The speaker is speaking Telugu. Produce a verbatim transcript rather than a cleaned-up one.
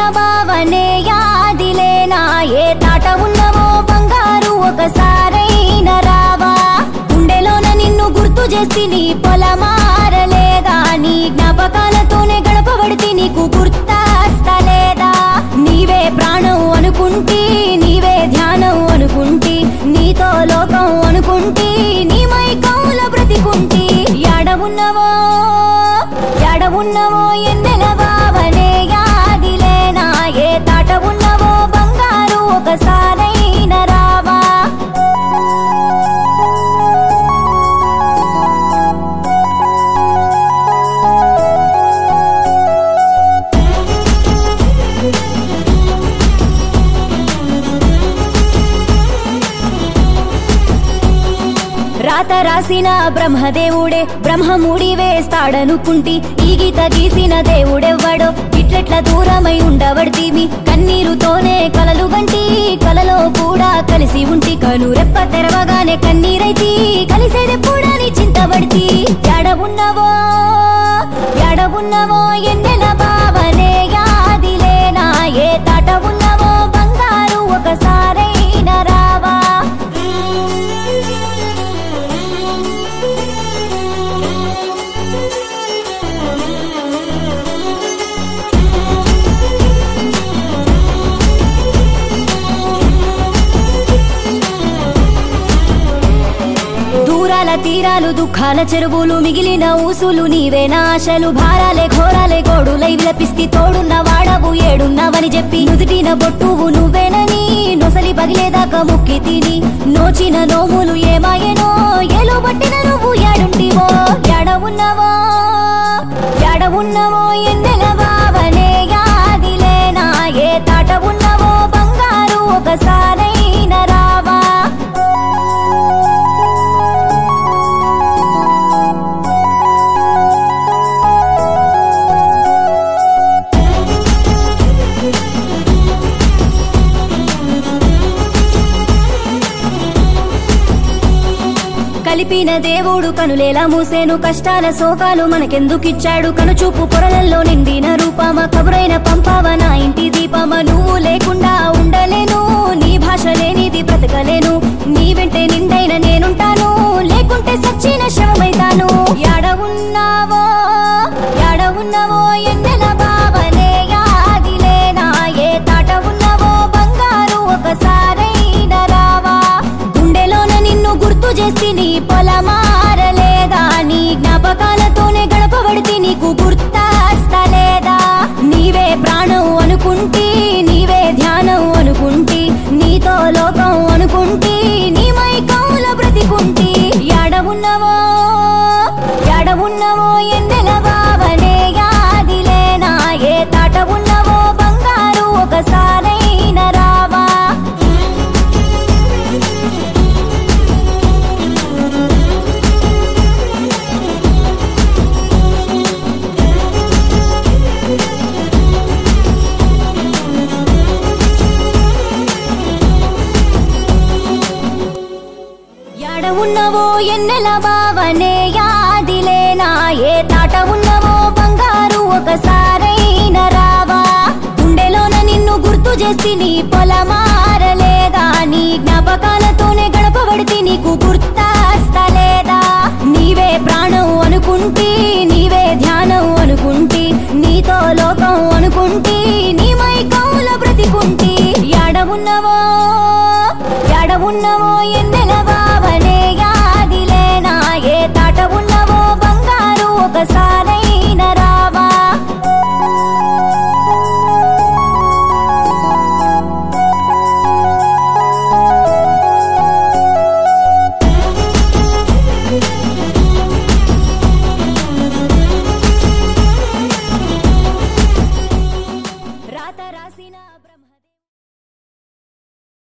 బావనే యాదిలేనా ఏ తాట ఉన్నవో బంగారు ఒకసారైన రావా గుండెలోన నిన్ను గుర్తు చేసి నీ పొలమారలేదా నీ జ్ఞాపకాలతోనే గడపబడితే నీకు గుర్తాస్తలేదా నీవే ప్రాణం అనుకుంటీ నీవే ధ్యానం అనుకుంటీ నీతో లోకం అనుకుంటీ నీ మైకంల బ్రతికుంటీ యాడవున్నవో యాడవున్నవో ఎన్నెల బావనే యాదిలేనా ఏ తాట ఉన్నవో బంగారు ఒకసారైన రావా రాత రాసిన బ్రహ్మదేవుడే బ్రహ్మముడి వేస్తాడనుకుంటి ఈ గీత గీసిన దేవుడెవ్వడో ఇట్లెట్ల దూరమై ఉండబడితిమి కన్నీరుతోనే కలలు గంటి కలలో కూడా కలిసి ఉంటి కను రెప్ప తెరవగానే కన్నీరైతి కలిసేదెప్పుడని చింతబడితి యాడవున్నవో యాడవున్నవో ఎన్నెల బావనే యాదిలేనా ఏ తాట ఉన్నవో బంగారు ఒకసారైన రావా దూరాల తీరాలు దుఃఖాల చెరువులు మిగిలిన ఊసులు నీవే నాశలు భారాలే ఘోరాలే గోడులై విలపిస్తి తోడున్న వాడవు ఏడున్నవని చెప్పి నుదుటిన బొట్టువు నువ్వేనని నొసలి పగిలేదాకా ముక్కి తిని నోచిన నోములు ఏమాయనో ఏలు పట్టిన నువ్వు ఏడుంటివో యాడవున్నవో యాడవున్నవో ఎన్నెల బావనే యాదిలేనా ఏ తాట ఉన్నవో బంగారు ఒకసారైన రావా కలిపిన దేవుడు కనులేలా మూసేను కష్టాల శోకాలు మనకెందుకిచ్చాడు కనుచూపు పొరలల్లో నిండిన రూపమ కబురైన పంపావ నా ఇంటి దీపమ నువ్వు లేకుండా ఉండలేను నీ భాష లేనిది బ్రతకలేను నీ వెంటే నిండైన నేనుంటాను లేకుంటే సచ్చిన శవమైతాను యాడవున్నావో యాడవున్నవో ఎన్నెల బావనే యాదిలేనా ఏ తాట ఉన్నవో బంగారు ఒకసారైన రావా గుండెలోన నిన్ను గుర్తు చేసి నీ పొలమారలేదా నీ జ్ఞాపకాలతోనే గడపబడితే నీకు గుర్తాస్తలేదా నీవే ప్రాణం అనుకుంటీ నీవే ధ్యానం అనుకుంటీ నీతో లోకం అనుకుంటీ నీ మైకంల బ్రతికుంటీ యాడవున్నవో యాడవున్నవో ఎన్నెల బావనే యాదిలేనా ఏ తాట ఉన్నవో బంగారు ఒకసారైన రావా ఉన్నవో ఎన్నెల బావనే యాదిలేనా ఏ తాట ఉన్నవో బంగారు ఒకసారైన రావా గుండెలోన నిన్ను గుర్తు చేసి నీ పొలమారలేదా నీ జ్ఞాపకాలతోనే గడపబడితే నీకు గుర్తాస్తలేదా నీవే ప్రాణం అనుకుంటీ నీవే ధ్యానం అనుకుంటీ నీతో లోకం అనుకుంటీ నీ మైకంల బ్రతికుంటీ యాడవున్నవో యాడవున్నవో ఎన్నెల